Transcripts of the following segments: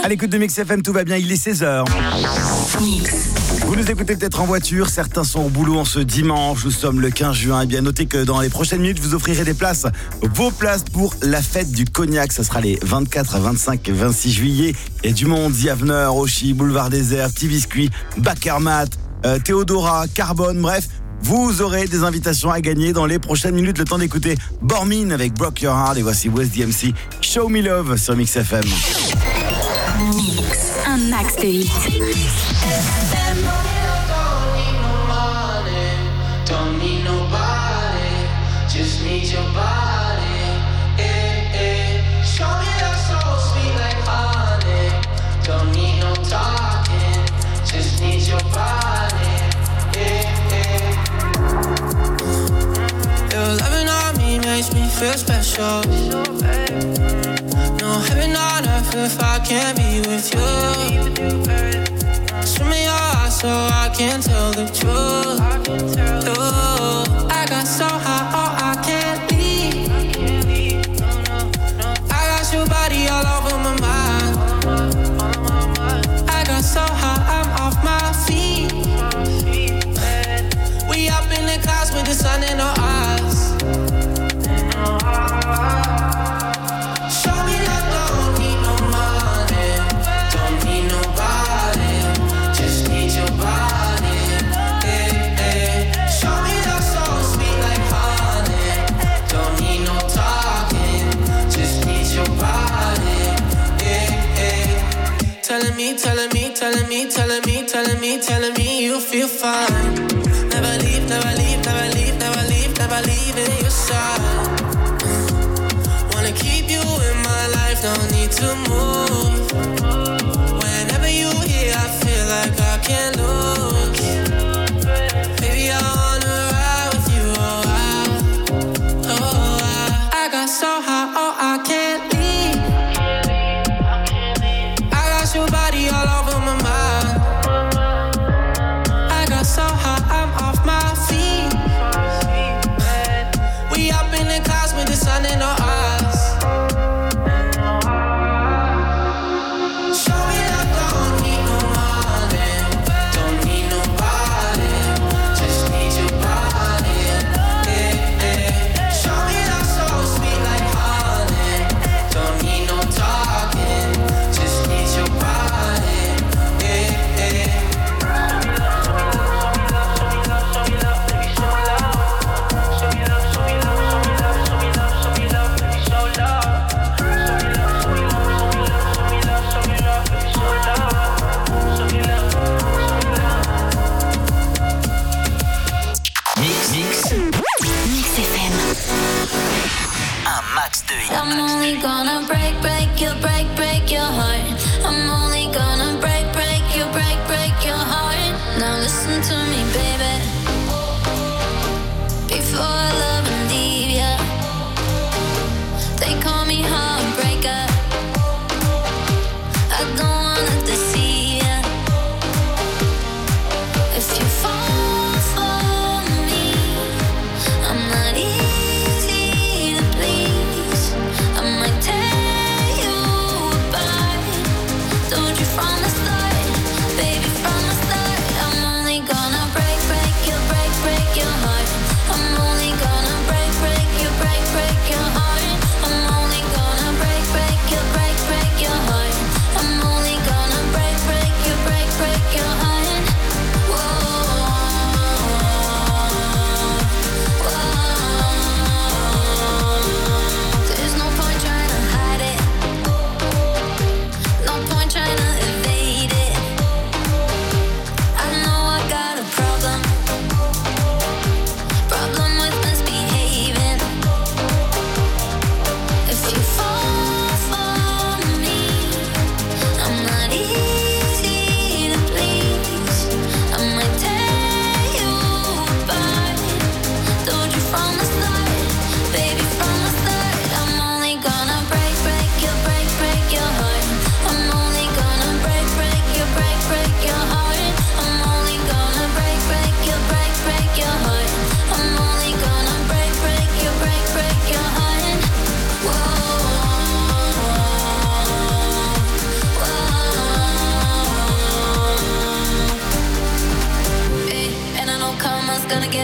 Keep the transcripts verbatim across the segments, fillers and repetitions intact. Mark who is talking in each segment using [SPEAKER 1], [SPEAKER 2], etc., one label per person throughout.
[SPEAKER 1] À l'écoute de Mix F M, tout va bien, il est seize heures. Vous nous écoutez peut-être en voiture, certains sont au boulot en ce dimanche, nous sommes le quinze juin. Et bien notez que dans les prochaines minutes, vous offrirez des places, vos places pour la fête du Cognac. Ça sera les vingt-quatre, vingt-cinq et vingt-six juillet. Il y a du monde, Diavener, Auchy, Boulevard Désert, Petit Biscuit, Bakermat, euh, Théodora, Carbone, bref. Vous aurez des invitations à gagner dans les prochaines minutes. Le temps d'écouter Bormin avec Broke Your Heart. Et voici West D M C, Show Me Love sur Mix F M.
[SPEAKER 2] Mix, un max de hits.
[SPEAKER 3] Don't need nobody, just need your body. Eh, eh. Show me that soul sweet like honey. Don't need no talking, just need your body. Eh, eh. Your loving on me makes me feel special. No heaven on earth if I can't be with you. Swim me your eyes so I can tell the truth. Ooh, I got so high, oh I can't leave. I got your body all over my mind. I got so high, I'm off my feet. We up in the clouds with the sun in our eyes. Show me that don't need no money, don't need nobody, just need your body. Eh, eh. Show me that soul sweet like honey, don't need no talking, just need your body. Eh, eh. Telling me, telling me, telling me, telling me, telling me, telling me you feel fine. Never leave, never leave, never leave, never leave, never leave in your side. Wanna keep you in my life, don't need to move. Whenever you here, I feel like I can't lose. Baby, I wanna ride with you, oh I, oh I. I got so high, oh I can't leave. I got your body all over my mind. I got so high, I'm off my feet. We up in the clouds with the sun in our eyes. Show me that don't need no money, don't need nobody, just need your body. Eh, eh. Show me that soul sweet like honey, don't need no talking, just need your body. Eh, eh.
[SPEAKER 2] Mix F M.
[SPEAKER 4] Un max de hits.
[SPEAKER 5] I'm only gonna break, break you, break, break your heart. I'm only gonna break, break you, break, break your heart. Now listen to me, baby. Before I love and leave ya, they call me heartbreaker. I don't wanna deceive ya. If you fall for me, I'm not easy to please. I might tear you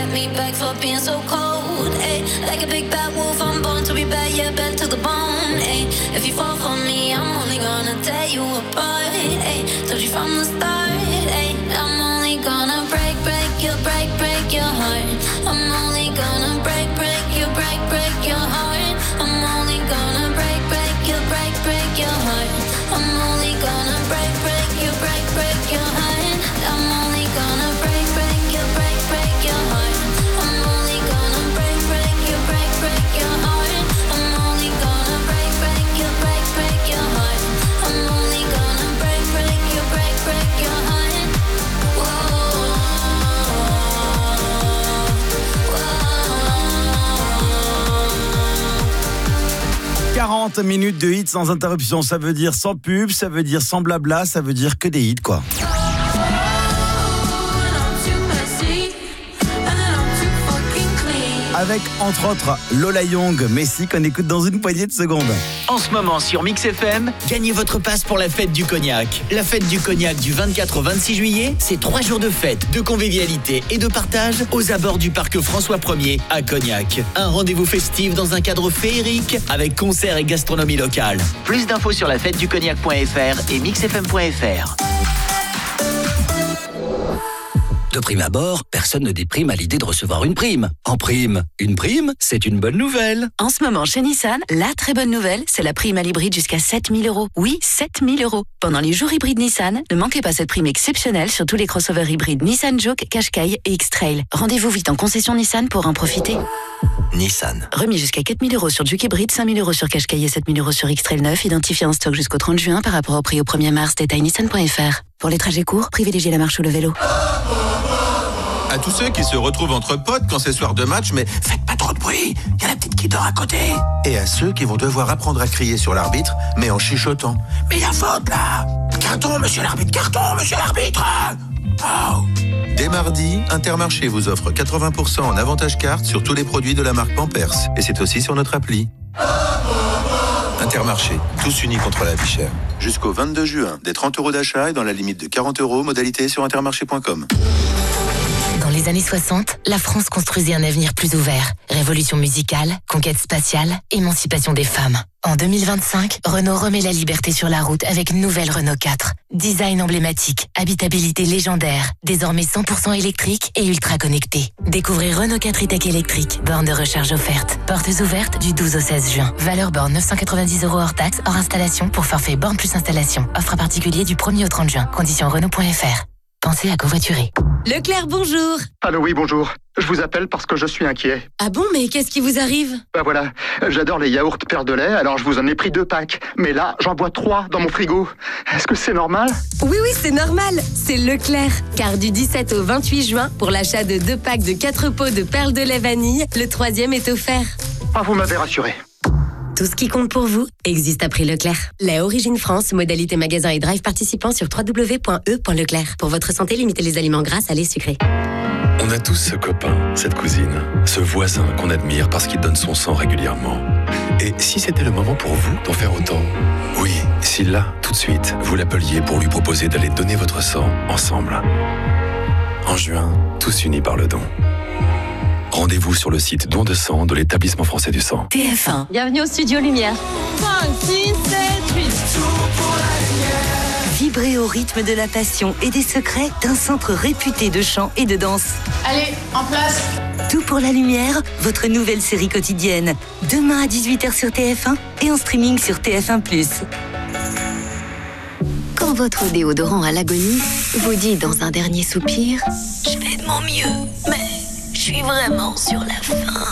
[SPEAKER 5] me back for being so cold. Ay, like a big bad wolf, I'm born to be bad, yeah, bad to the bone. Ay, if you fall for me, I'm only gonna tear you apart. Ay, told you from the start. Ay, I'm only gonna break, break you, break, break your heart. I'm only gonna break, break you, break, break your heart. I'm only gonna break, break you, break, break your heart. I'm only gonna break, break you, break, break your heart. I'm only gonna break, break you, break, break your heart. I'm only gonna break, break you, break, break your heart. I'm only gonna break, break you, break, break your heart. I'm only gonna break, break you, break, break your heart. Whoa, whoa.
[SPEAKER 1] quarante minutes de hits sans interruption, ça veut dire sans pub, ça veut dire sans blabla, ça veut dire que des hits quoi. Avec entre autres Lola Young, Messi qu'on écoute dans une poignée de secondes.
[SPEAKER 4] En ce moment sur Mix F M, gagnez votre passe pour la fête du cognac. La fête du cognac du vingt-quatre au vingt-six juillet, c'est trois jours de fête, de convivialité et de partage aux abords du parc François premier à Cognac. Un rendez-vous festif dans un cadre féerique avec concerts et gastronomie locale. Plus d'infos sur la fête du cognac point f r et mix f m point f r. De prime abord, personne ne déprime à l'idée de recevoir une prime. En prime, une prime, c'est une bonne nouvelle.
[SPEAKER 2] En ce moment, chez Nissan, la très bonne nouvelle, c'est la prime à l'hybride jusqu'à sept mille euros. Oui, sept mille euros. Pendant les jours hybrides Nissan, ne manquez pas cette prime exceptionnelle sur tous les crossovers hybrides Nissan Juke, Qashqai et X-Trail. Rendez-vous vite en concession Nissan pour en profiter.
[SPEAKER 4] Nissan.
[SPEAKER 2] Remis jusqu'à quatre mille euros sur Juke hybride, cinq mille euros sur Qashqai et sept mille euros sur X-Trail neuf, identifié en stock jusqu'au trente juin par rapport au prix au premier mars, détail nissan point f r. Pour les trajets courts, privilégiez la marche ou le vélo.
[SPEAKER 6] À tous ceux qui se retrouvent entre potes quand c'est soir de match, mais faites pas trop de bruit, il y a la petite qui dort à côté. Et à ceux qui vont devoir apprendre à crier sur l'arbitre, mais en chuchotant. Mais il y a faute là. Carton, monsieur l'arbitre, carton, monsieur l'arbitre. Oh. Dès mardi, Intermarché vous offre quatre-vingts pour cent en avantage carte sur tous les produits de la marque Pampers. Et c'est aussi sur notre appli. Intermarché, tous unis contre la vie chère. Jusqu'au vingt-deux juin, des trente euros d'achat et dans la limite de quarante euros, modalité sur intermarché point com.
[SPEAKER 7] Dans les années soixante, la France construisait un avenir plus ouvert. Révolution musicale, conquête spatiale, émancipation des femmes. En deux mille vingt-cinq, Renault remet la liberté sur la route avec une nouvelle Renault quatre. Design emblématique, habitabilité légendaire, désormais cent pour cent électrique et ultra connecté. Découvrez Renault quatre e-tech électrique, borne de recharge offerte. Portes ouvertes du douze au seize juin. Valeur borne neuf cent quatre-vingt-dix euros hors taxe, hors installation pour forfait borne plus installation. Offre à particulier du premier au trente juin. Conditions Renault point f r. Pensez à covoiturer.
[SPEAKER 8] Leclerc, bonjour.
[SPEAKER 9] Allô, oui, bonjour. Je vous appelle parce que je suis inquiet.
[SPEAKER 8] Ah bon, mais qu'est-ce qui vous arrive?
[SPEAKER 9] Bah voilà, j'adore les yaourts Père de lait, alors je vous en ai pris deux packs. Mais là, j'en bois trois dans mon frigo. Est-ce que c'est normal?
[SPEAKER 8] Oui, oui, c'est normal. C'est Leclerc. Car du dix-sept au vingt-huit juin, pour l'achat de deux packs de quatre pots de perles de lait vanille, le troisième est offert.
[SPEAKER 9] Ah, vous m'avez rassuré.
[SPEAKER 8] Tout ce qui compte pour vous existe à prix Leclerc. Lait Origine France, modalité magasin et drive participant sur w w w point e point leclerc. Pour votre santé, limitez les aliments gras, salés, sucrés.
[SPEAKER 10] On a tous ce copain, cette cousine, ce voisin qu'on admire parce qu'il donne son sang régulièrement. Et si c'était le moment pour vous d'en faire autant? Oui, si là, tout de suite, vous l'appeliez pour lui proposer d'aller donner votre sang ensemble. En juin, tous unis par le don. Rendez-vous sur le site don de sang de l'établissement français du sang.
[SPEAKER 2] T F un.
[SPEAKER 8] Bienvenue au Studio Lumière. cinq, six, sept, huit.
[SPEAKER 11] Vibrez au rythme de la passion et des secrets d'un centre réputé de chant et de danse.
[SPEAKER 12] Allez, en place.
[SPEAKER 11] Tout pour la lumière, votre nouvelle série quotidienne. Demain à dix-huit heures sur T F un et en streaming sur T F un plus.
[SPEAKER 7] Quand votre déodorant à l'agonie vous dit dans un dernier soupir « Je fais de mon mieux, mais je suis vraiment sur la fin ».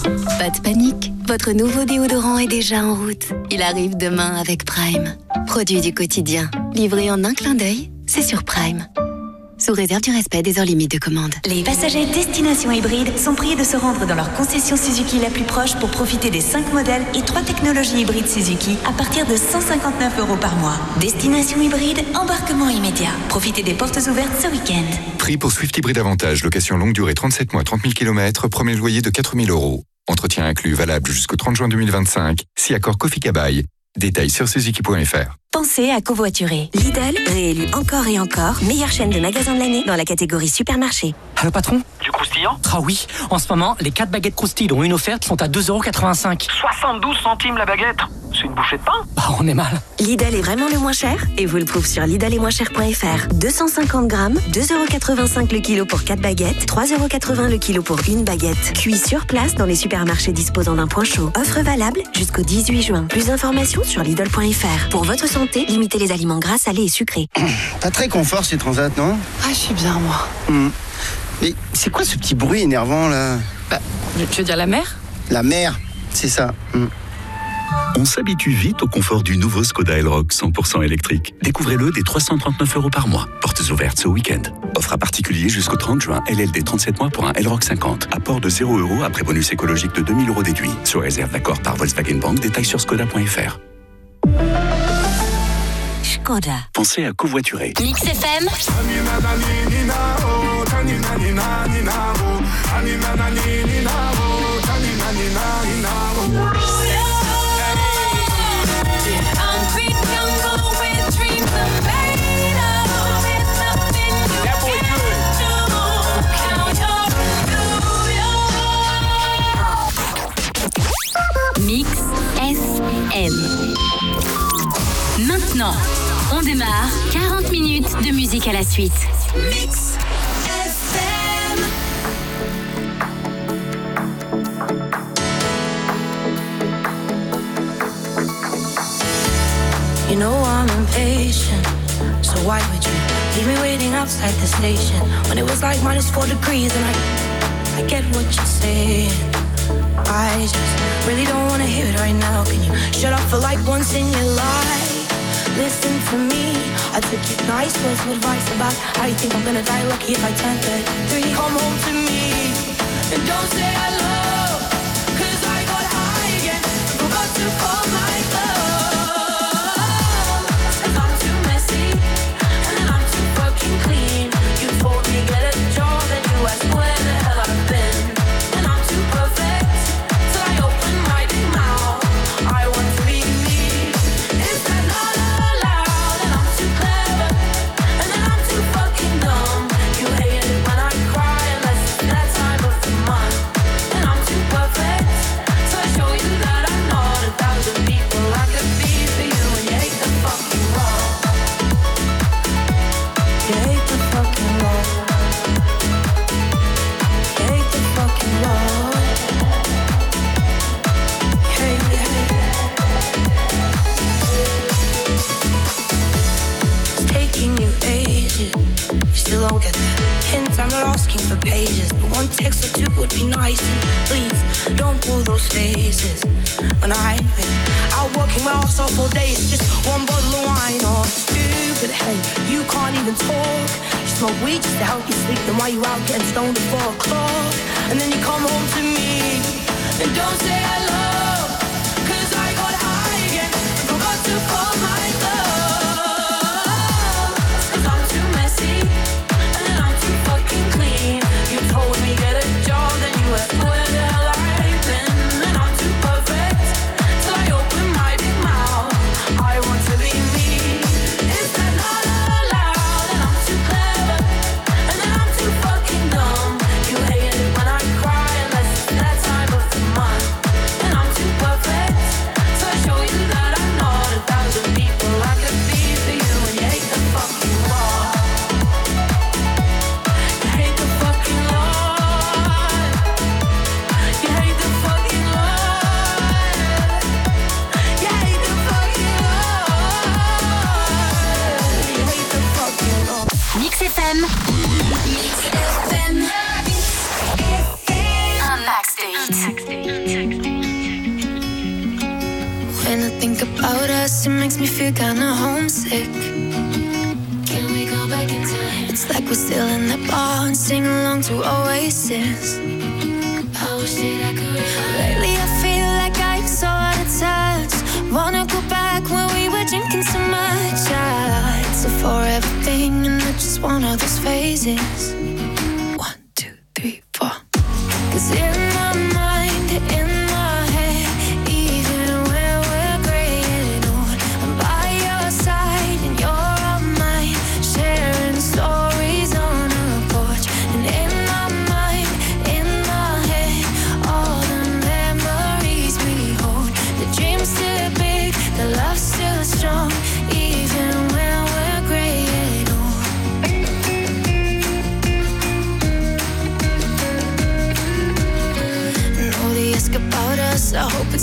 [SPEAKER 7] Pas de panique, votre nouveau déodorant est déjà en route. Il arrive demain avec Prime. Produit du quotidien, livré en un clin d'œil, c'est sur Prime. Sous réserve du respect des heures limites de commande.
[SPEAKER 11] Les passagers destination hybride sont priés de se rendre dans leur concession Suzuki la plus proche pour profiter des cinq modèles et trois technologies hybrides Suzuki à partir de cent cinquante-neuf euros par mois. Destination hybride, embarquement immédiat. Profitez des portes ouvertes ce week-end.
[SPEAKER 13] Prix pour Swift Hybride Avantage, location longue durée trente-sept mois, trente mille kilomètres, premier loyer de quatre mille euros. Entretien inclus valable jusqu'au trente juin deux mille vingt-cinq, si accord Kofi Kabaï. Détails sur suzuki point f r.
[SPEAKER 11] Pensez à covoiturer. Lidl, réélu encore et encore, meilleure chaîne de magasins de l'année dans la catégorie supermarché.
[SPEAKER 12] Allô patron?
[SPEAKER 14] Du croustillant?
[SPEAKER 12] Ah oui, en ce moment, les quatre baguettes croustilles dont une offerte sont à deux euros quatre-vingt-cinq.
[SPEAKER 14] soixante-douze centimes la baguette. C'est une bouchée de pain?
[SPEAKER 12] Bah on est mal.
[SPEAKER 11] Lidl est vraiment le moins cher et vous le prouve sur lidl est moins cher point f r. deux cent cinquante grammes, deux euros quatre-vingt-cinq le kilo pour quatre baguettes, trois euros quatre-vingts le kilo pour une baguette. Cuit sur place dans les supermarchés disposant d'un point chaud. Offre valable jusqu'au dix-huit juin. Plus d'informations sur lidl point f r. Pour votre santé, limitez les aliments gras, salés et sucrés.
[SPEAKER 15] Pas très confort ces transats, non?
[SPEAKER 16] Ah, je suis bien, moi.
[SPEAKER 15] Mmh. Mais c'est quoi ce petit bruit énervant, là?
[SPEAKER 16] Bah, tu veux dire la mer?
[SPEAKER 15] La mer, c'est ça. Mmh.
[SPEAKER 17] On s'habitue vite au confort du nouveau Skoda Elroq cent pour cent électrique. Découvrez-le dès trois cent trente-neuf euros par mois. Portes ouvertes ce week-end. Offre à particulier jusqu'au trente juin. L L D trente-sept mois pour un Elroq cinquante. Apport de zéro euros après bonus écologique de deux mille euros déduit. Sous réserve d'accord par Volkswagen Bank. Détails sur skoda point f r.
[SPEAKER 11] Skoda.
[SPEAKER 17] Pensez à covoiturer.
[SPEAKER 18] Mix F M. Mix F M. Maintenant, on démarre quarante minutes de musique à la suite. Mix F M.
[SPEAKER 19] You know I'm impatient, so why would you leave me waiting outside the station when it was like minus four degrees and I, I get what you're saying. I just really don't wanna hear it right now. Can you shut up for like once in your life? Listen to me, I took your nice words of advice about how you think I'm gonna die lucky if I turn thirty-three. Come home to me and don't say I love, cause I got high again, forgot to call my love. Cause I'm too messy and then I'm too fucking clean. You told me get a job and you asked where the hell I've been. And I'm too perfect till I open my big mouth. I want to be me. Is that not allowed? And I'm too clever and then I'm too fucking dumb. You hate it when I cry unless it's that time of the month. And I'm too perfect so I show you that I'm not a thousand people I could be for you. And you hate the fucking wrong. You hate the fucking wrong. You hate the fucking wrong. Hey, hey. It's taking you ages. You still don't get the hint. I'm not asking for pages, but one text or two would be nice. And please don't pull those faces when I'm out working my ass off all day. It's just one bottle of wine or two, but hey, you can't even talk. You smoke weed just to help you sleep. Then why you out getting stoned at four o'clock? And then you come home to me and don't say I love, cause I got high again, forgot to call my love. Cause I'm too messy and then I'm too fucking clean. You told me get a job, then you asked where the hell I've been. And I'm too perfect till I open my big mouth. I want to be me. Is that not allowed? And I'm too clever and then I'm too fucking dumb. You hate it when I cry unless it's that time of the month. And I'm too perfect so I show you that I'm not a thousand people I could be for you. And you hate the fucking law. You hate the fucking law. You hate the fucking law. You hate the fucking law. You hate the fucking law.
[SPEAKER 18] Mix F M. Mix F M. Un max de hits.
[SPEAKER 19] When I think about us, it makes me feel kinda homesick.
[SPEAKER 18] Can we go back in time?
[SPEAKER 19] It's like we're still in that bar and sing along to Oasis.
[SPEAKER 18] I wish that I could.
[SPEAKER 19] Lately I feel like I'm so out of touch. Wanna go back when we were drinking so much. Yeah, it's a forever thing and not just one of those phases. One, two, three, four. Cause in my mind, in my head, even when we're gray, it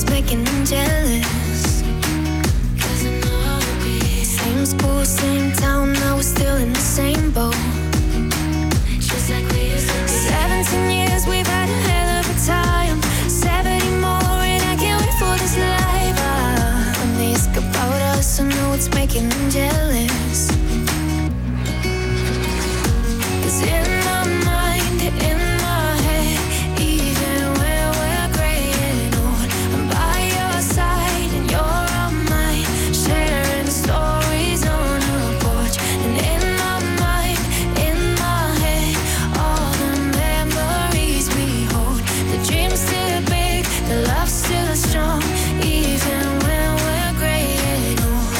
[SPEAKER 5] what's making them jealous. Cause I know how to be. Same school, same town, now we're still in the same boat. Just like we used to be. Seventeen years, we've had a hell of a time. Seventy more, and I can't wait for this life. Ah, when they ask about us, I know what's making them jealous. Cause in my mind, in my head, even when we're gray and old, I'm by your side and you're on mine, sharing stories on a porch. And in my mind, in my head, all the memories we hold. The dream's still big, the love's still strong, even when we're gray and old.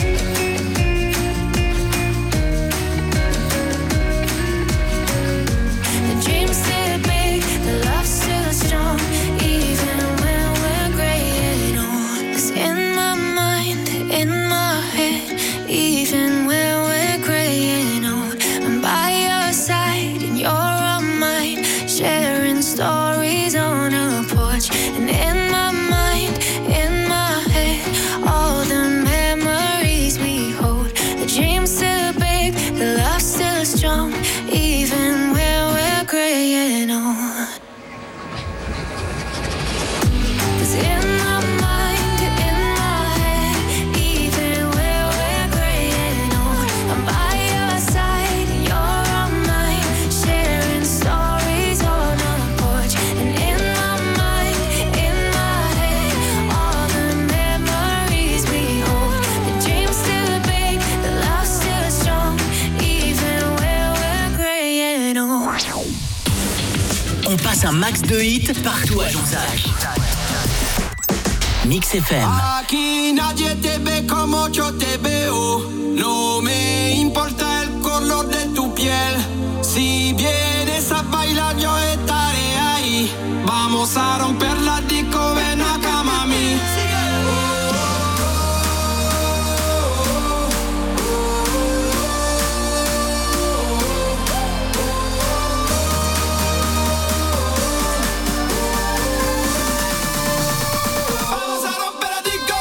[SPEAKER 5] The dream's still big, the love's still strong, even when we're gray and old. 'Cause in my mind, in my head, even when we're gray and old, I'm by your side and you're on mine, sharing stories on a porch. And in my mind, in my head, all the memories we hold. The dream's still big, the love's still strong, even when we're gray and old. 'Cause in my mind, in my head, even when we're gray and old, I'm by your side and you're on mine, sharing stories on a porch. And in my mind, in my head, all the memories we hold. The dream's still big, the love's still strong, even when we're gray and old.
[SPEAKER 4] On passe un max de hits partout à Jonzac. Mix F M.
[SPEAKER 3] Aquí nadie te ve como yo te veo. No me importa el color de tu piel. Si vienes a bailar yo estaré ahí. Vamos a romper la disco, ven acá mami. Vamos a romper la disco.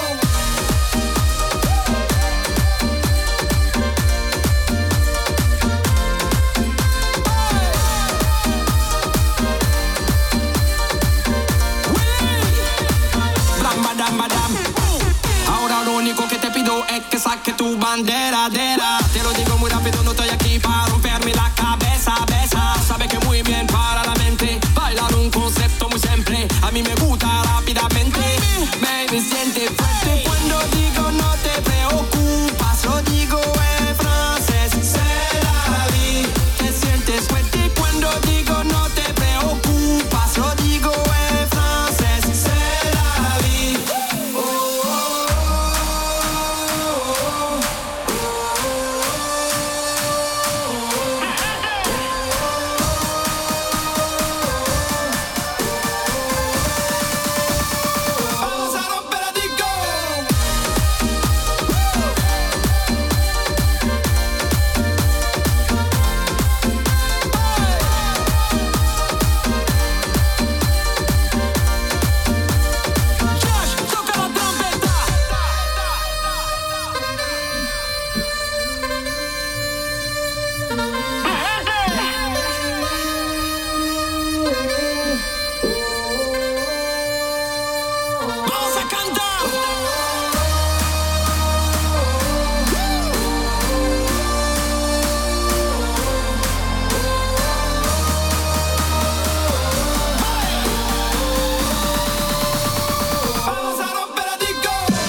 [SPEAKER 3] Blam, badam, badam. Ahora lo único que te pido es que saques tu bandera, dera. Te lo digo muy rápido, no estoy aquí para romperme la cabeza, besa. Sabe que muy bien para la mente. Bailar un concepto muy simple. A mí me gusta rápidamente. Baby, siente fuerte cuando digo no te preocupas. Lo digo en francés, c'est la vie. Te sientes fuerte cuando digo no te preocupas. Lo digo en francés, c'est la vie. Oh, oh, vamos a romper la disco. Josh, toca la trompeta. Vamos a cantar. Vamos a romper la disco.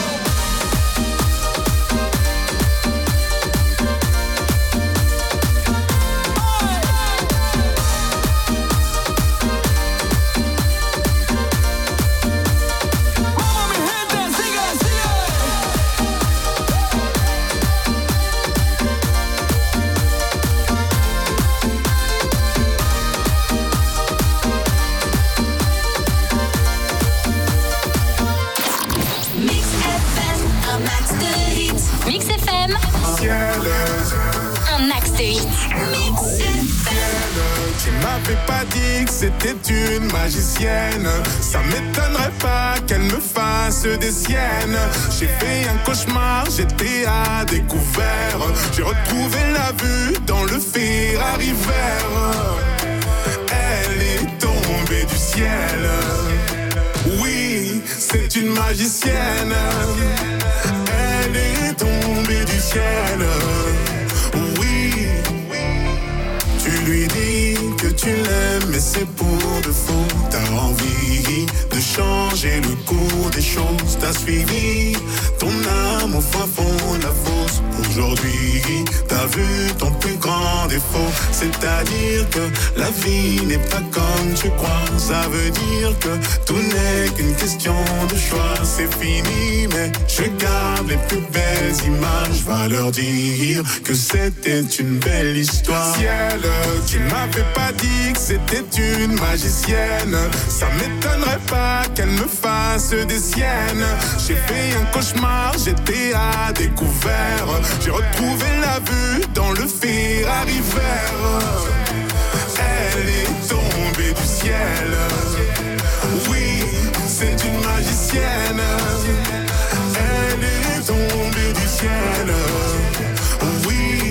[SPEAKER 3] Vamos mi gente, sigue, sigue.
[SPEAKER 18] Mix F M, un max de hits. Mix F M, un max de hits. Mix F M.
[SPEAKER 20] tu m'avais pas dit que c'était une magicienne. Ça m'étonnerait pas qu'elle me fasse des siennes. J'ai fait un cauchemar, j'étais à découvert. J'ai retrouvé la vue dans le Ferrari vert. Elle est tombée du ciel. Oui, c'est une magicienne. Elle est tombée du ciel. Oui, tu lui dis que tu l'aimes, mais c'est pour de faux. T'as envie de changer le cours des choses. T'as suivi ton âme au fin fond de la fosse. Aujourd'hui, t'as vu ton plus grand défaut. C'est-à-dire que la vie n'est pas comme tu crois. Ça veut dire que tout n'est qu'une question de choix. C'est fini, mais je garde les plus belles images. Va leur dire que c'était une belle histoire. Ciel, tu m'avais pas dit que c'était une magicienne. Ça m'étonnerait pas qu'elle me fasse des siennes. J'ai fait un cauchemar, j'étais à découvert. J'ai retrouvé la vue dans le Ferrari vert. Elle est tombée du ciel. Oui, c'est une magicienne. Elle est tombée du ciel. Oui,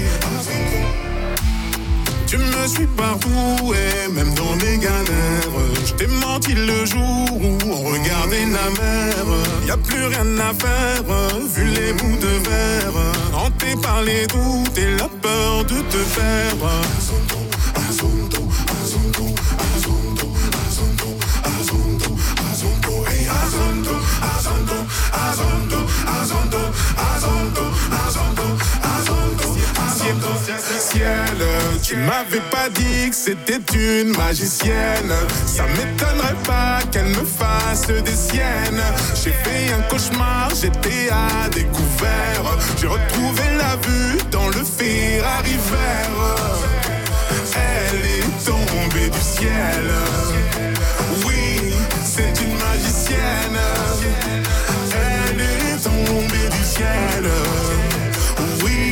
[SPEAKER 20] tu me suis partout et même dans mes galères. Je t'ai menti le jour où on regardait la mer. Y'a plus rien à faire, vu les bouts de verre. Hanté par les doutes et la peur de te perdre. Azondo, Azondo, Azondo, Azondo, Azondo, Azondo, hey Azondo, Azondo, Azondo, Azondo, Azondo, Azondo, Azondo, Azondo. Ciel, tu m'avais pas dit que c'était une magicienne. Ça m'étonnerait pas qu'elle me fasse des siennes. J'ai fait un cauchemar, j'étais à découvert. J'ai retrouvé la vue dans le Ferrari vert. Elle est tombée du ciel. Oui, c'est une magicienne. Elle est tombée du ciel. Oui.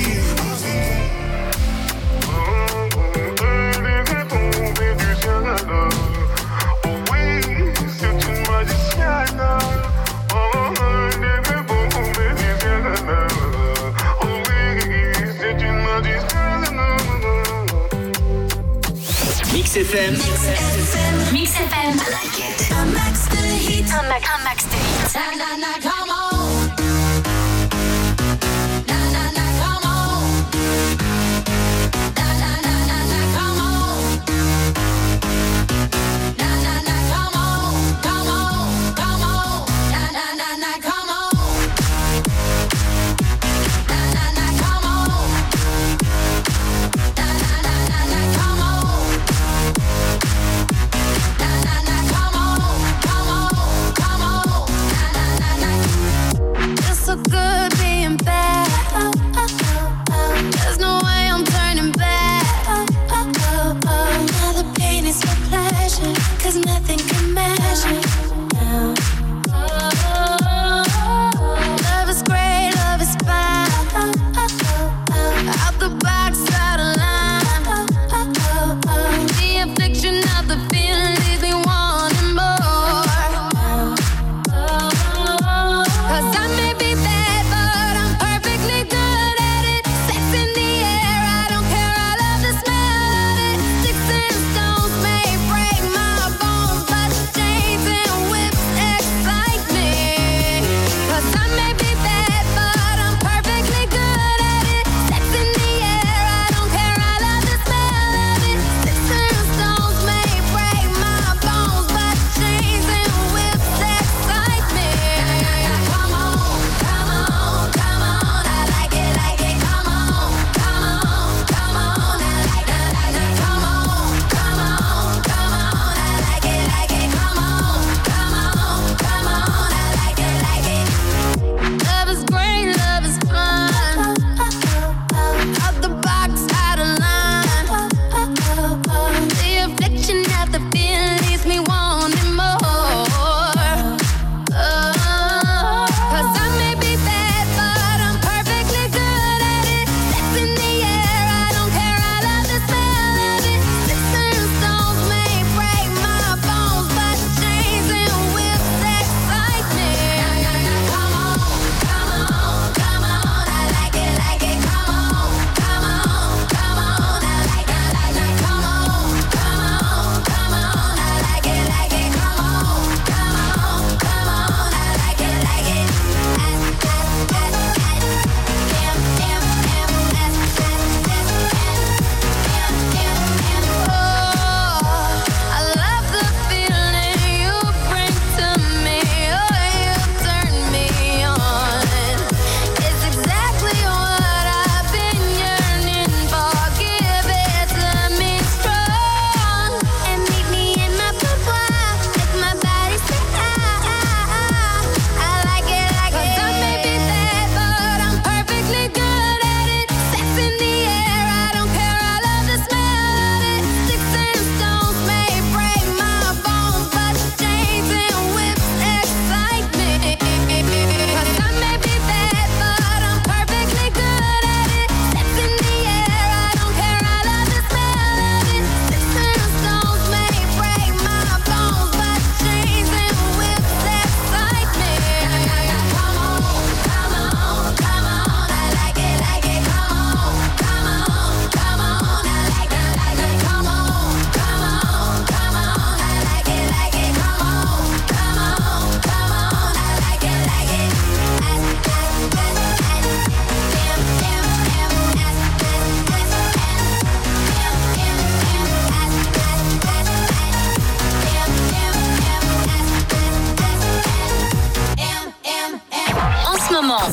[SPEAKER 4] Mix F M.
[SPEAKER 18] Mix F M.
[SPEAKER 5] Un max de hits.
[SPEAKER 18] Un max, un max de hits.
[SPEAKER 5] Na na na, come on. Na na na, come on. Na na na na na, come on. Na na na, come on, come on, come on. Na na na na, come on. Na na na, come on. Na na na na na, come on. Na na na, come on, come on, come on. Na na na na.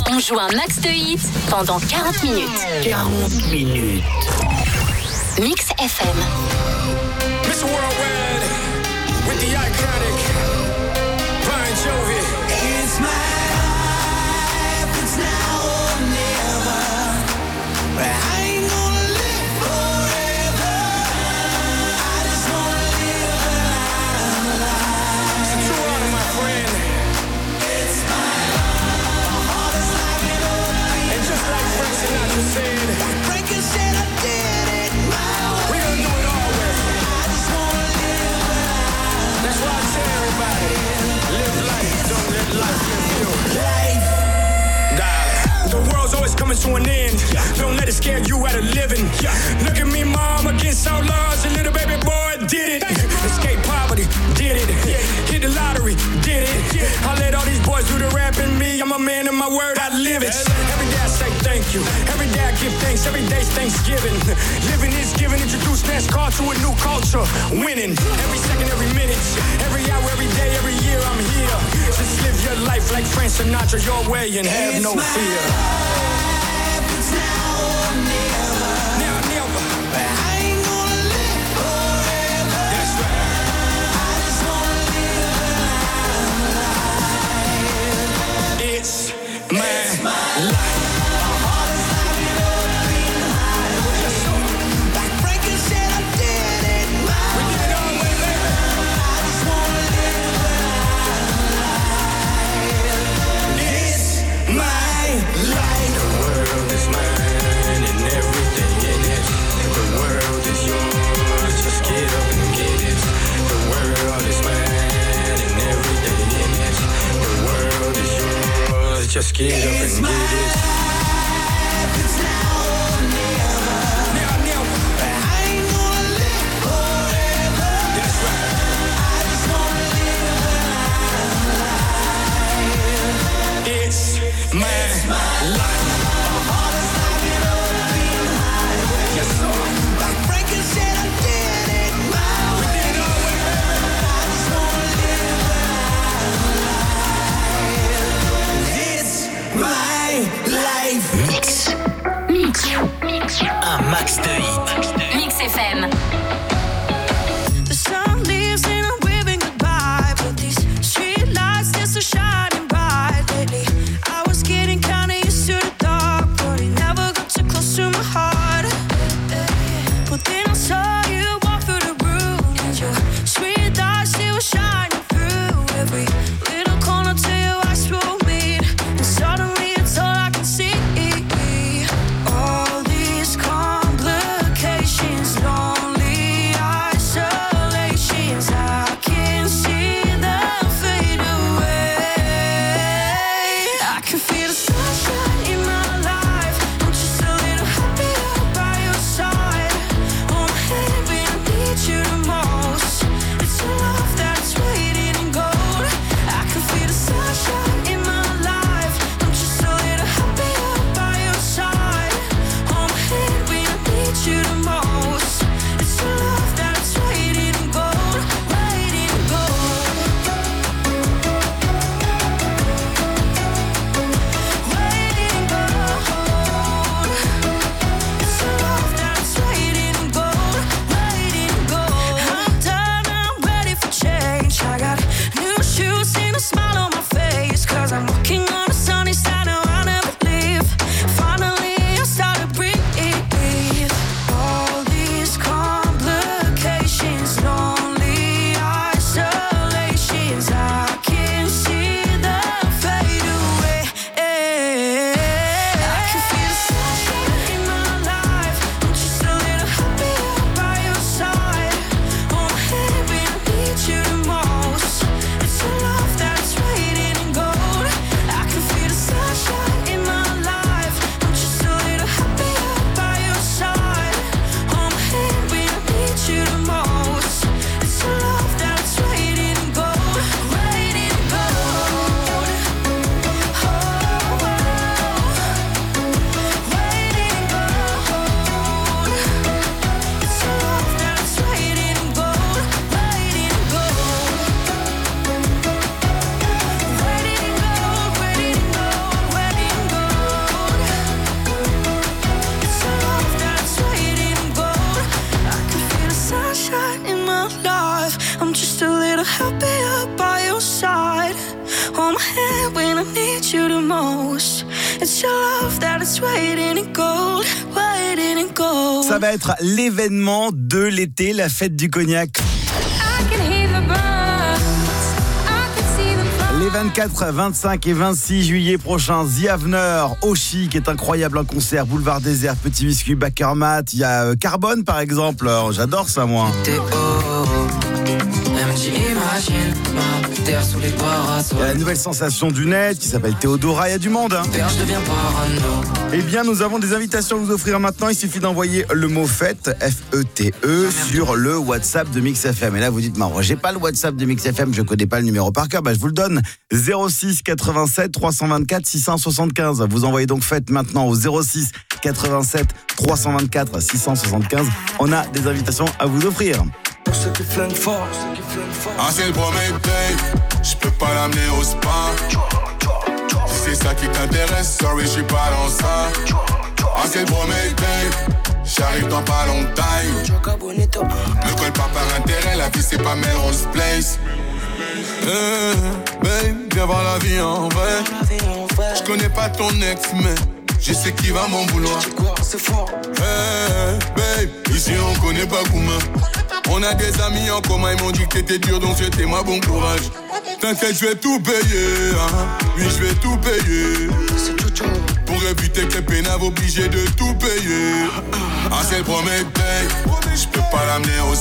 [SPEAKER 18] On joue un max de hits pendant quarante minutes.
[SPEAKER 4] quarante minutes.
[SPEAKER 18] Mix F M.
[SPEAKER 3] Mister Worldwide with the iconic Brian Jovi. It's my life, it's now or never. But I ain't gonna live forever. I just wanna live a life. It's a true honor, my friend. It's my life. My heart is like an open. And just like Frank Sinatra said, Frank said I did it my way. We gonna do it all way. I just wanna live a life. That's why I tell everybody, live life, don't let life live you. Life. The world's always coming to an end. Don't let it scare you out of living. Look at me, mom, against all odds. A little baby boy did it. Escape poverty, did it. Hit the lottery, did it. I let all these boys do the rap and me. I'm a man of my word, I live it. Every day I say thank you. Every day I give thanks. Every day's Thanksgiving. Living is giving. Introduce NASCAR to a new culture. Winning. Every second, every minute. Every hour, every day, every year I'm here. Just live your life like Frank Sinatra your way and have no fear. It's now or never. Now, never. But I ain't gonna live forever. That's right. I just wanna live a life. It's my, it's my life. My heart is like an open highway. Like Frankie said, I did it my way. We did it all way, baby. I just wanna live a life. It's my life. The world is mine and everything in it. The world is yours, just get up and get it. The world is mine and everything in it. The world is yours, just get up and get it. It's now or never. Now, never. But I ain't gonna live forever. That's right. I just wanna live a life. It's my, it's my life. My heart is like an open highway. Yes, sir. Like Frankie said, I did it my way. We did it all way, baby. I just wanna live a life. It's my life.
[SPEAKER 4] Mix.
[SPEAKER 18] Mix.
[SPEAKER 4] Mix. Un max de hits.
[SPEAKER 18] Mix F M.
[SPEAKER 19] The sun leaves and I'm waving goodbye, but these street lights just are shining bright lately. I was getting kinda used to the dark, but it never got too close to my heart. But then I saw you walk through the room, and your sweet eyes still shining through every little corner to your eyes will meet, and suddenly it's all I can see. All these complications love that is waiting in gold, waiting in gold.
[SPEAKER 1] Ça va être l'événement de l'été, la fête du cognac.
[SPEAKER 19] I can hear the birds, I can see them fly.
[SPEAKER 1] Les vingt-quatre, vingt-cinq et vingt-six juillet prochains, The Avener, Oshi, qui est incroyable en concert, Boulevard Désert, Petit Biscuit, Bakermat, il y a euh, Carbone par exemple, oh, j'adore ça moi. Il y a la nouvelle sensation du net qui s'appelle Théodora, il y a du monde. Hein. Eh bien, nous avons des invitations à vous offrir maintenant. Il suffit d'envoyer le mot fête, F E T E, sur le WhatsApp de Mix F M. Et là, vous dites, mais j'ai pas le WhatsApp de Mix F M, je connais pas le numéro par cœur. Bah, je vous le donne. zéro six quatre-vingt-sept trois cent vingt-quatre six cent soixante-quinze. Vous envoyez donc fête maintenant au zéro six quatre-vingt-sept trois cent vingt-quatre six cent soixante-quinze. On a des invitations à vous offrir.
[SPEAKER 3] Pour ceux qui flinguent fort, ah c'est le premier date, je peux pas l'amener au spa. Si c'est ça qui t'intéresse, sorry j'suis pas dans ça. Ah c'est le premier date, j'arrive dans pas longtemps. Ne colle pas par intérêt, la vie c'est pas Melrose Place. Hey, babe, viens voir la vie en vrai. Je connais pas ton ex mais je sais qui va m'en vouloir. Hey, babe, ici on connaît pas Gouma. On a des amis en commun, ils m'ont dit que t'étais dur, donc c'était moi bon courage. T'inquiète, je vais tout payer, hein. Oui, je vais tout payer. Pour éviter que les pénaves obligés de tout payer. Ah, c'est le premier date, je peux pas l'amener au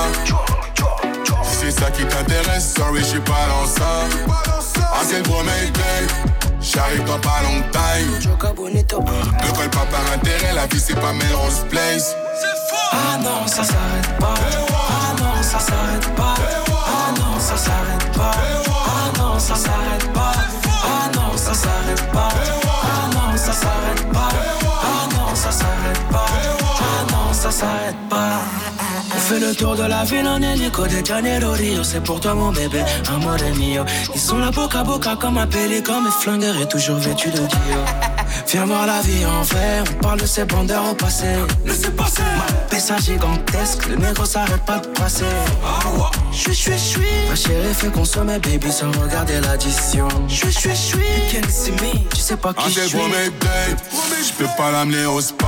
[SPEAKER 3] spa. Si c'est ça qui t'intéresse, sorry, je suis pas dans ça. Ah, c'est le premier date. J'arrive dans pas longtemps. Ne colle pas par intérêt, la vie c'est pas Melrose Place.
[SPEAKER 19] Ah non, ça s'arrête pas. Ah non, ça s'arrête pas. Ah non, ça s'arrête pas. Ah non, ça s'arrête pas. Ah non, ça s'arrête pas. Ah non, ça s'arrête pas. Ah non, ça s'arrête pas. Ah non, ça s'arrête pas. On fait le tour de la ville en hélico de Janeiro Rio. C'est pour toi mon bébé, amore mio. Ils sont là boca à boca comme un pélican. Mes flingueurs est toujours vêtu de Dio. Viens voir la vie en vrai, on parle de ces bandeurs au passé. Laissez passer. Ma pessa gigantesque, le négro s'arrête pas de passer. J'suis, j'suis, j'suis. Ma chérie fait consommer baby sans regarder l'addition. J'suis, j'suis, j'suis. Can't see me, tu sais pas qui j'suis.
[SPEAKER 3] Ah c'est pour mes dates, j'peux pas l'amener au spa.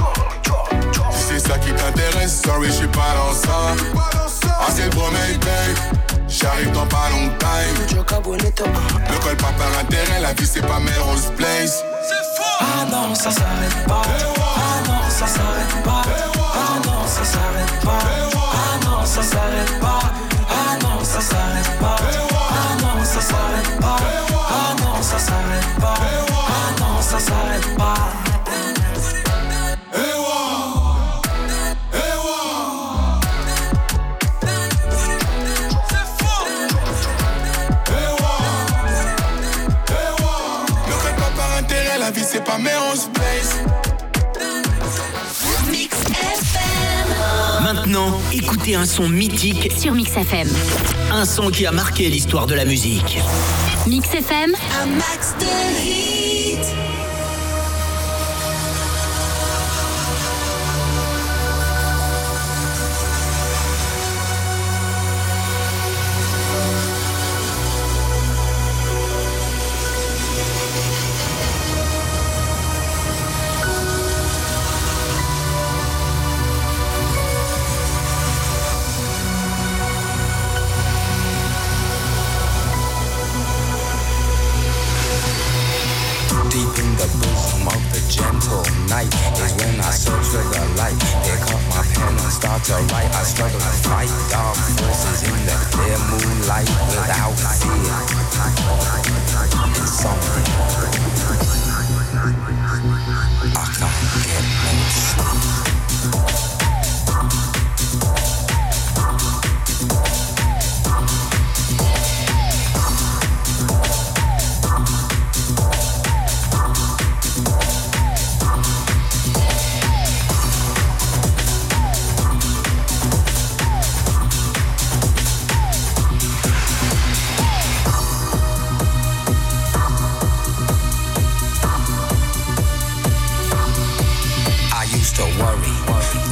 [SPEAKER 3] Si c'est ça qui t'intéresse, sorry j'suis pas dans ça. Ah c'est le premier date, j'arrive dans pas longtemps. Ne colle pas par intérêt, la vie c'est pas Melrose Place.
[SPEAKER 19] Ah non, ça s'arrête pas. Ah non, ça s'arrête pas. Ah non, ça s'arrête pas. Ah non, ça s'arrête pas. Ah non, ça s'arrête pas. Ah non, ça s'arrête pas. Ah non, ça s'arrête pas. Ah non, ça s'arrête pas.
[SPEAKER 3] La vie c'est pas Melrose Place.
[SPEAKER 18] Mix F M.
[SPEAKER 4] Maintenant, écoutez un son mythique
[SPEAKER 18] sur Mix F M.
[SPEAKER 4] Un son qui a marqué l'histoire de la musique.
[SPEAKER 18] Mix F M.
[SPEAKER 19] I max the heat.
[SPEAKER 3] Is when I search for the light. Pick up my pen and start to write. I struggle to fight dark forces in the clear moonlight without fear. Insomnia. I can't get no sleep.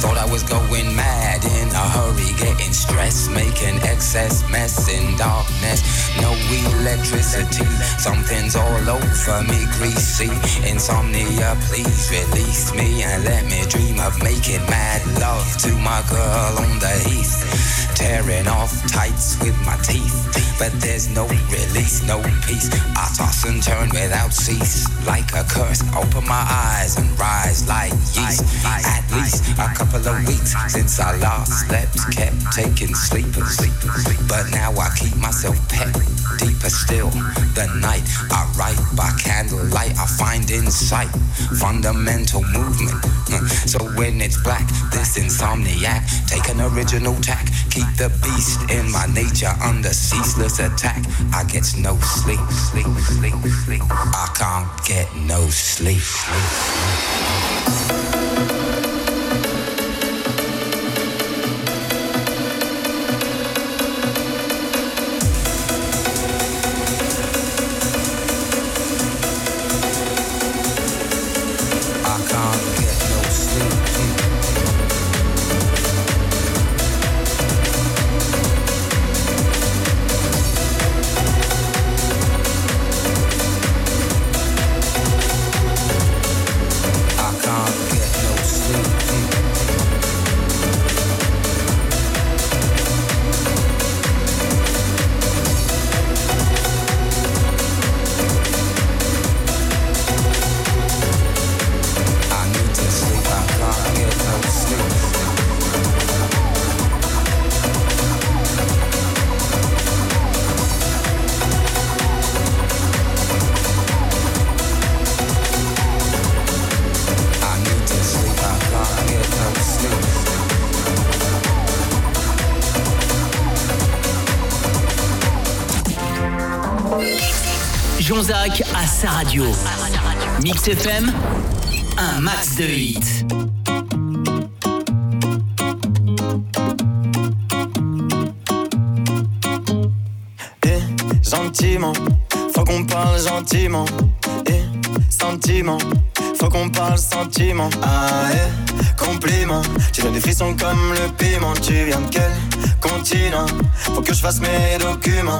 [SPEAKER 21] Thought I was going mad in a hurry, getting stressed, making excess mess in darkness. No electricity, something's all over me, greasy. Insomnia, please release me and let me dream of making mad love to my girl on the heath. Tearing off tights with my teeth, but there's no release, no peace. I toss and turn without cease, like a curse. Open my eyes and rise like yeast. At least a couple of weeks since I last slept, kept taking sleepers, but now I keep myself pet. Deeper still, the night I write by candlelight. I find insight, fundamental movement. So when it's black, this insomniac, take an original tack. Keep the beast in my nature under ceaseless attack. I get no sleep, sleep, sleep, sleep. I can't get no sleep, sleep, sleep.
[SPEAKER 4] Jonzac à sa radio. Mix F M, un max de hits.
[SPEAKER 22] Eh, gentiment, faut qu'on parle gentiment. Eh, sentiment, faut qu'on parle sentiment. Ah, eh, compliment, tu donnes des frissons comme le piment. Tu viens de quel continent? Faut que je fasse mes documents.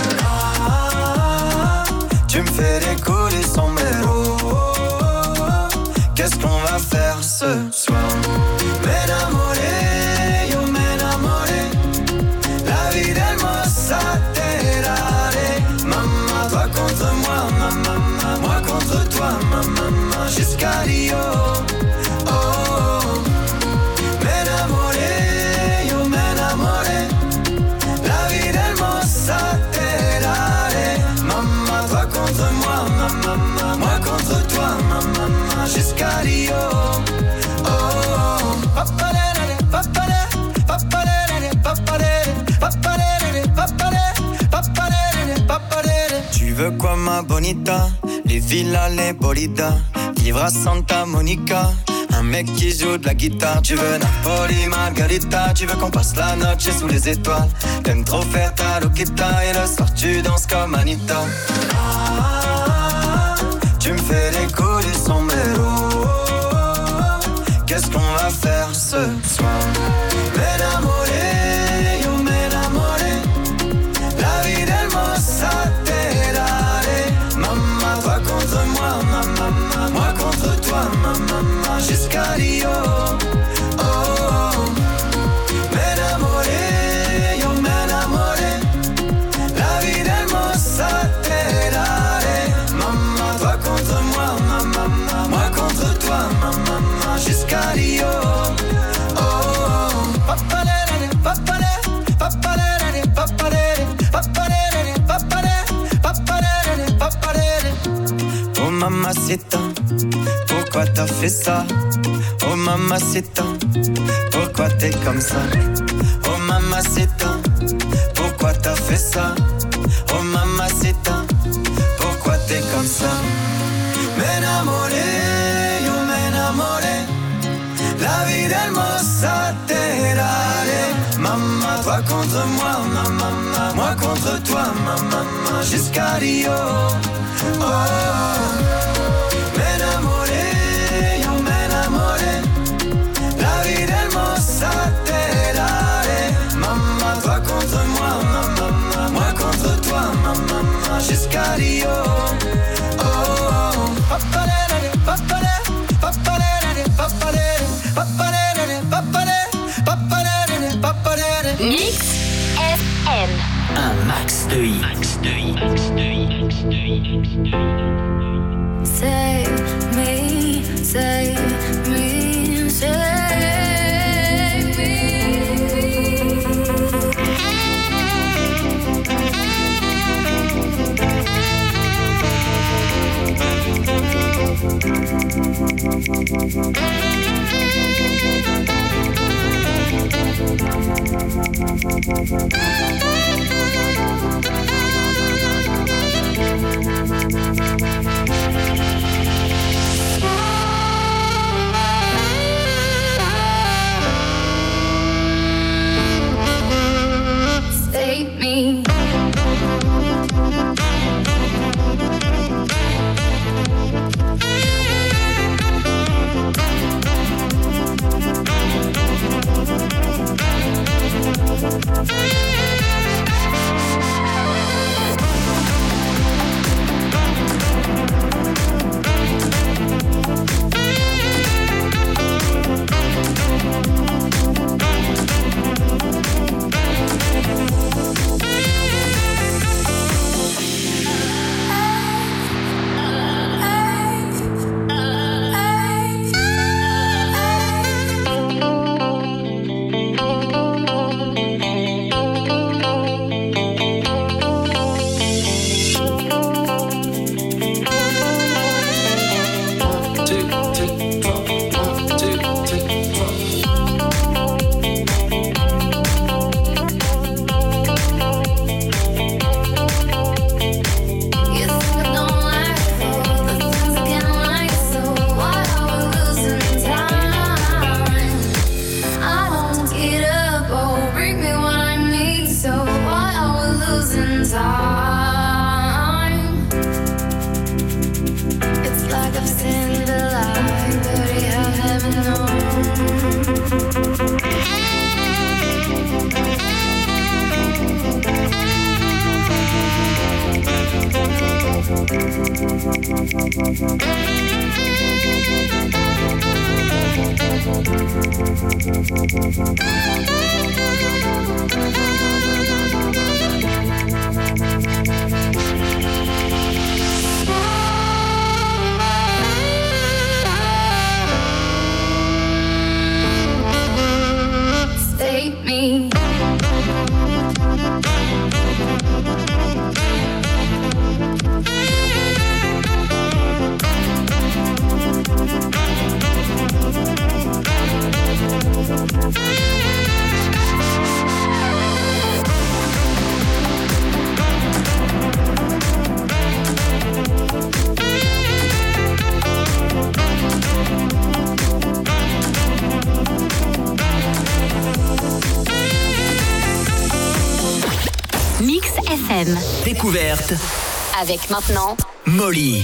[SPEAKER 22] Tu me fais décoller son mélo. Qu'est-ce qu'on va faire ce soir? M'enamoré, yo m'enamoré. La vie d'Elmos atterrare. Maman, toi contre moi, maman, moi contre toi, maman, jusqu'à Rio. Oh, oh. M'enamoré, yo m'enamoré. La vie d'Elmos atterrare. Maman, toi contre moi, maman, moi contre toi, maman, jusqu'à Rio. Oh, oh. Papalele, papalele, papalele, papalele, papalele, papalele, papalele, papalele. Tu veux quoi, ma bonita? Les villas, les bolidas, vivre à Santa Monica. Un mec qui joue de la guitare. Tu veux Napoli, Margarita. Tu veux qu'on passe la noche sous les étoiles. T'aimes trop faire ta loquita. Et le soir tu danses comme Anita. Ah, tu me fais décoller son mélo. Qu'est-ce qu'on va faire ce soir? M'enamoré, yo m'enamoré. La vie d'Elmos atterrare. Maman, toi contre moi, maman, moi contre toi, maman, jusqu'à Rio. Oh, oh. M'enamoré, yo m'enamoré. La vie d'Elmos atterrare. Maman, toi contre moi, maman, moi contre toi, maman, jusqu'à Rio. Oh, oh. Papalele, papalele, papalele, papalele, papalele, papalele, papalele, papalele. Oh mamacita, pourquoi t'as fait ça? Oh mamacita, pourquoi t'es comme ça? Oh mamacita, pourquoi t'as fait ça? Oh mamacita, pourquoi t'es comme ça? M'enamoré, yo m'enamoré. La vie d'Elmos atterrare. Maman, toi contre moi, maman, moi contre toi, maman, jusqu'à Rio. Oh, m'enamoré, yo m'enamoré. La vie d'Elmos
[SPEAKER 4] Max de I. Max de I. Max de I. Max de I.
[SPEAKER 5] Save me, save me, save me. Save me. Save me.
[SPEAKER 18] Mix F M.
[SPEAKER 4] Découverte.
[SPEAKER 18] Avec maintenant
[SPEAKER 4] Molly.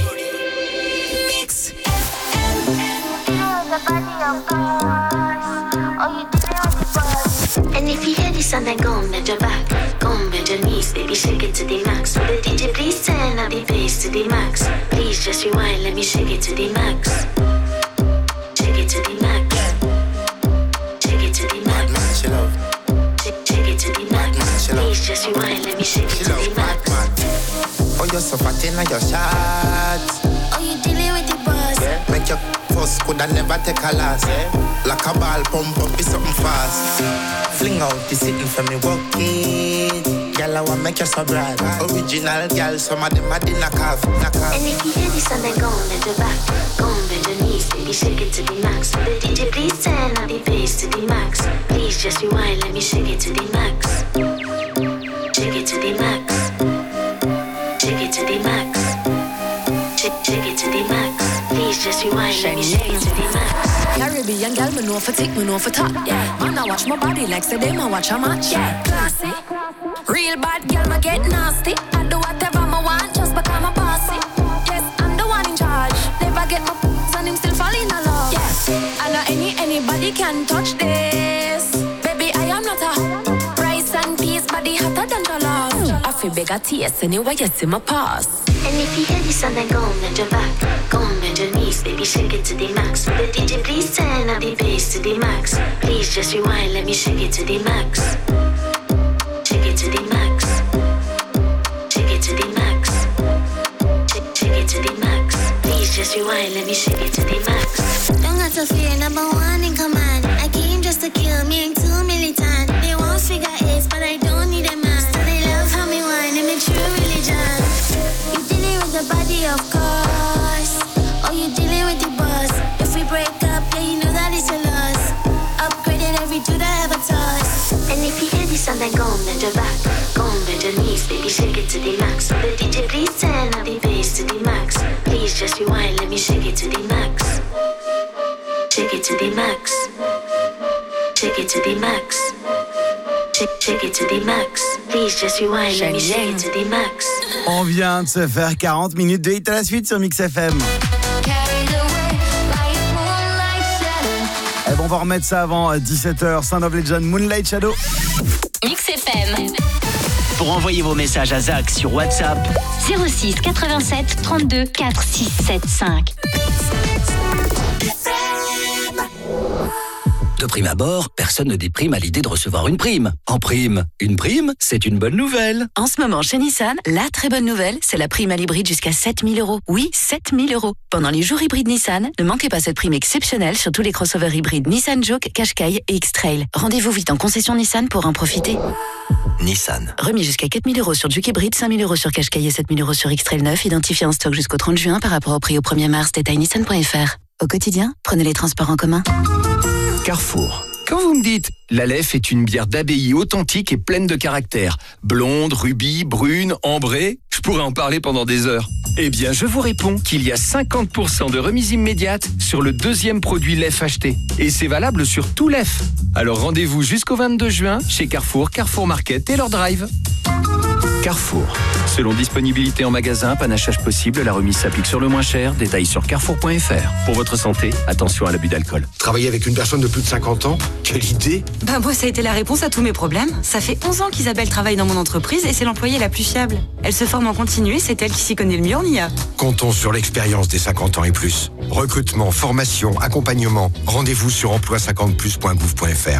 [SPEAKER 6] And if you hear this sound, then go bend your back, go bend your knees, baby, shake it to the max. Will the D J please turn up the bass to the max? Please just rewind, let me shake it to the max. Shake it to the max. Shake it to the max. Shake, shake it to the max. Please just rewind, let me shake it to the max.
[SPEAKER 9] Oh, you're so fat in your shots.
[SPEAKER 6] Oh, you dealing with the boss?
[SPEAKER 9] Yeah. Make your first could I never take a last. Yeah. Like a ball pump up, it's something fast. Fling out the sitting for me, walk it. Girl, I want make you so bright. Original girl, some of them are the knock off, knock off.
[SPEAKER 6] And if you hear this, then go on bend your back, go on bend your knees, baby, shake it to the max. Will the D J please turn up the bass to the max? Please just rewind, let me shake it to the max. Shake it to the max. Shake it to the max. Shake, shake it to the max. Please just rewind, let me shake it to the max.
[SPEAKER 23] Caribbean girl, me know for tick, me know for top. Yeah, man, I watch my body like say them, I watch a match. Yeah, classy. Real bad girl, me get nasty. I do whatever I want, just because I'm bossy. Yes, I'm the one in charge. Never get my p***s and him still fall in love. Yeah, I know any anybody can touch this. Baby, I am not a rice and peas, body hotter than the love. I feel bigger taste anyway, you see my pass.
[SPEAKER 6] And if you hear this sound, then go on bend your back, go on bend your knees, baby, shake it to the max. Will the D J please turn up the bass to the max? Please just rewind, let me shake it to the max. Shake it to the max. Please just rewind, let me shake it to the max.
[SPEAKER 5] Don't got to fear, number one in command. I came just to kill me, ain't too militant. They won't figure eight, but I don't need a man. So they love how me whine, and me true religion. You dealing with the body, of course. Or you dealing with the boss. If we break up, yeah, you know that it's a loss. Upgraded every dude I ever tossed.
[SPEAKER 6] And if you hear this sound, then go and bend your back. Go and bend your knees, baby, shake it to the max. So the D J, please turn up the bass to the max. Please just rewind, let me shake it to the max. Shake it to the max. Shake it to the max. Shake, shake it to the max. Please just rewind, let me shake it to the max.
[SPEAKER 1] On vient de se faire quarante minutes de hit à la suite sur Mix F M. Et bon, on va remettre ça avant dix-sept heures. Sound of Legend, Moonlight Shadow.
[SPEAKER 18] Mix F M.
[SPEAKER 4] Pour envoyer vos messages à Zach sur WhatsApp,
[SPEAKER 18] zéro six quatre-vingt-sept trente-deux quatre six sept cinq.
[SPEAKER 2] De prime abord, personne ne déprime à l'idée de recevoir une prime. En prime, une prime, c'est une bonne nouvelle.
[SPEAKER 8] En ce moment, chez Nissan, la très bonne nouvelle, c'est la prime à l'hybride jusqu'à sept mille euros. Oui, sept mille euros. Pendant les jours hybrides Nissan, ne manquez pas cette prime exceptionnelle sur tous les crossovers hybrides Nissan Juke, Qashqai et X-Trail. Rendez-vous vite en concession Nissan pour en profiter.
[SPEAKER 2] Nissan.
[SPEAKER 8] Remis jusqu'à quatre mille euros sur Juke hybride, cinq mille euros sur Qashqai et sept mille euros sur X-Trail neuf, identifié en stock jusqu'au trente juin par rapport au prix au premier mars, détail nissan point f r. Au quotidien, prenez les transports en commun.
[SPEAKER 10] Carrefour. Quand vous me dites « l'Aleph est une bière d'abbaye authentique et pleine de caractère, blonde, rubis, brune, ambrée », je pourrais en parler pendant des heures. Eh bien, je vous réponds qu'il y a cinquante pour cent de remise immédiate sur le deuxième produit Lef acheté. Et c'est valable sur tout Lef. Alors rendez-vous jusqu'au vingt-deux juin chez Carrefour, Carrefour Market et leur drive. Carrefour. Selon disponibilité en magasin, panachage possible, la remise s'applique sur le moins cher. Détails sur carrefour point f r. Pour votre santé, attention à l'abus d'alcool.
[SPEAKER 24] Travailler avec une personne de plus de cinquante ans, quelle idée!
[SPEAKER 8] Bah moi, ça a été la réponse à tous mes problèmes. Ça fait onze ans qu'Isabelle travaille dans mon entreprise et c'est l'employée la plus fiable. Elle se forme en continu et c'est elle qui s'y connaît le mieux en I A.
[SPEAKER 24] Comptons sur l'expérience des cinquante ans et plus. Recrutement, formation, accompagnement. Rendez-vous sur emploi cinquante plus point gouv point f r.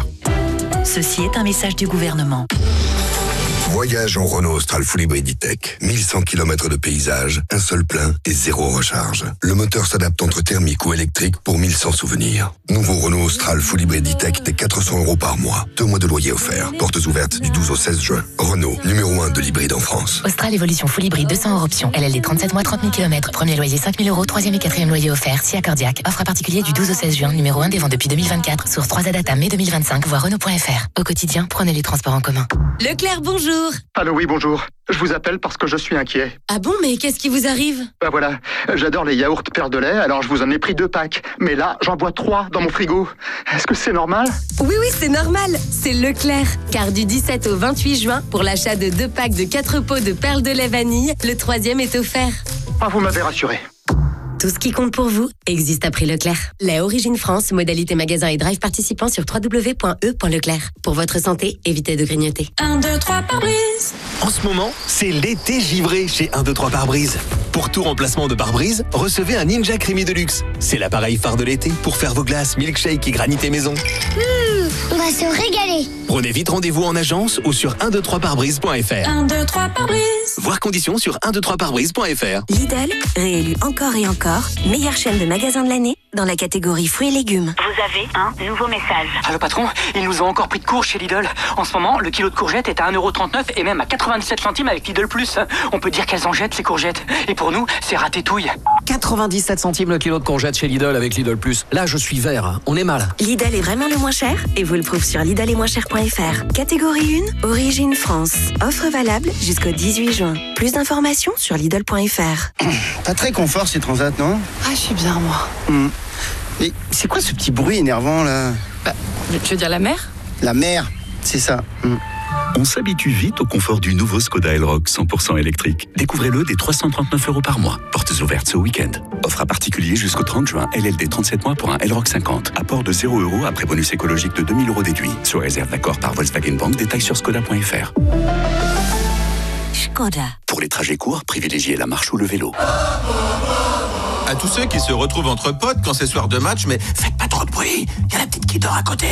[SPEAKER 8] Ceci est un message du gouvernement.
[SPEAKER 25] Voyage en Renault Austral Full Hybrid E-Tech. mille cent kilomètres de paysage, un seul plein et zéro recharge. Le moteur s'adapte entre thermique ou électrique pour mille cent souvenirs. Nouveau Renault Austral Full Hybrid E-Tech des quatre cents euros par mois. Deux mois de loyer offert. Portes ouvertes du douze au seize juin. Renault, numéro un de l'hybride en France.
[SPEAKER 7] Austral Evolution Full Hybrid deux cents hors option. L L D trente-sept mois, trente mille kilomètres. Premier loyer cinq mille euros. Troisième et quatrième loyer offert. Si accordiaque. Offre à particulier du douze au seize juin. Numéro un des ventes depuis deux mille vingt-quatre. Source trois A Data mai deux mille vingt-cinq. Voir Renault point f r. Au quotidien, prenez les transports en commun.
[SPEAKER 8] Leclerc, bonjour.
[SPEAKER 26] Allô, oui, bonjour. Je vous appelle parce que je suis inquiet.
[SPEAKER 8] Ah bon, mais qu'est-ce qui vous arrive?
[SPEAKER 26] Bah voilà, j'adore les yaourts Père de lait, alors je vous en ai pris deux packs. Mais là, j'en bois trois dans mon frigo. Est-ce que c'est normal?
[SPEAKER 8] Oui, oui, c'est normal. C'est Leclerc. Car du dix-sept au vingt-huit juin, pour l'achat de deux packs de quatre pots de perles de lait vanille, le troisième est offert.
[SPEAKER 26] Ah, vous m'avez rassuré.
[SPEAKER 8] Tout ce qui compte pour vous existe à prix Leclerc. Lait Origine France, modalité magasin et drive participant sur w w w point e point leclerc. Pour votre santé, évitez de grignoter.
[SPEAKER 19] un, deux, trois pare-brise.
[SPEAKER 27] En ce moment, c'est l'été givré chez un, deux, trois pare-brise. Pour tout remplacement de pare-brise, recevez un Ninja Creamy Deluxe. C'est l'appareil phare de l'été pour faire vos glaces, milkshake et granité maison.
[SPEAKER 5] Mmh, on va se régaler.
[SPEAKER 27] Prenez vite rendez-vous en agence ou sur un deux trois pare-brise point f r.
[SPEAKER 19] un, deux, trois pare-brise.
[SPEAKER 27] Voir conditions sur un deux trois pare-brise point f r.
[SPEAKER 11] Lidl, réélu encore et encore, meilleure chaîne de magasins de l'année dans la catégorie fruits et légumes.
[SPEAKER 12] Vous avez un nouveau message. Allô patron, ils nous ont encore pris de court chez Lidl. En ce moment, le kilo de courgettes est à un euro trente-neuf et même à quatre-vingt-dix-sept centimes avec Lidl Plus. On peut dire qu'elles en jettent ces courgettes. Et pour nous, c'est ratétouille.
[SPEAKER 28] quatre-vingt-dix-sept centimes le kilo de courgettes chez Lidl avec Lidl Plus. Là, je suis vert, hein. On est mal.
[SPEAKER 11] Lidl est vraiment le moins cher et vous le prouve sur lidl et moins cher point f r. Catégorie un, Origine France. Offre valable jusqu'au dix-huit juin. Plus d'informations sur lidl point f r.
[SPEAKER 15] Pas très confort ces transats, non?
[SPEAKER 16] Ah, je suis bien, moi.
[SPEAKER 15] Mmh. Mais c'est quoi ce petit bruit énervant là?
[SPEAKER 16] Bah, tu veux dire la mer?
[SPEAKER 15] La mer, c'est ça. Mmh.
[SPEAKER 17] On s'habitue vite au confort du nouveau Skoda Elroq cent pour cent électrique. Découvrez-le dès trois cent trente-neuf euros par mois. Portes ouvertes ce week-end. Offre à particulier jusqu'au trente juin. L L D trente-sept mois pour un Elroq cinquante. Apport de zéro euros après bonus écologique de deux mille euros déduit. Sous réserve d'accord par Volkswagen Bank. Détails sur skoda point f r.
[SPEAKER 11] Skoda.
[SPEAKER 17] Pour les trajets courts, privilégiez la marche ou le vélo.
[SPEAKER 29] À tous ceux qui se retrouvent entre potes quand c'est soir de match, mais faites pas trop de bruit, il y a la petite qui dort à côté.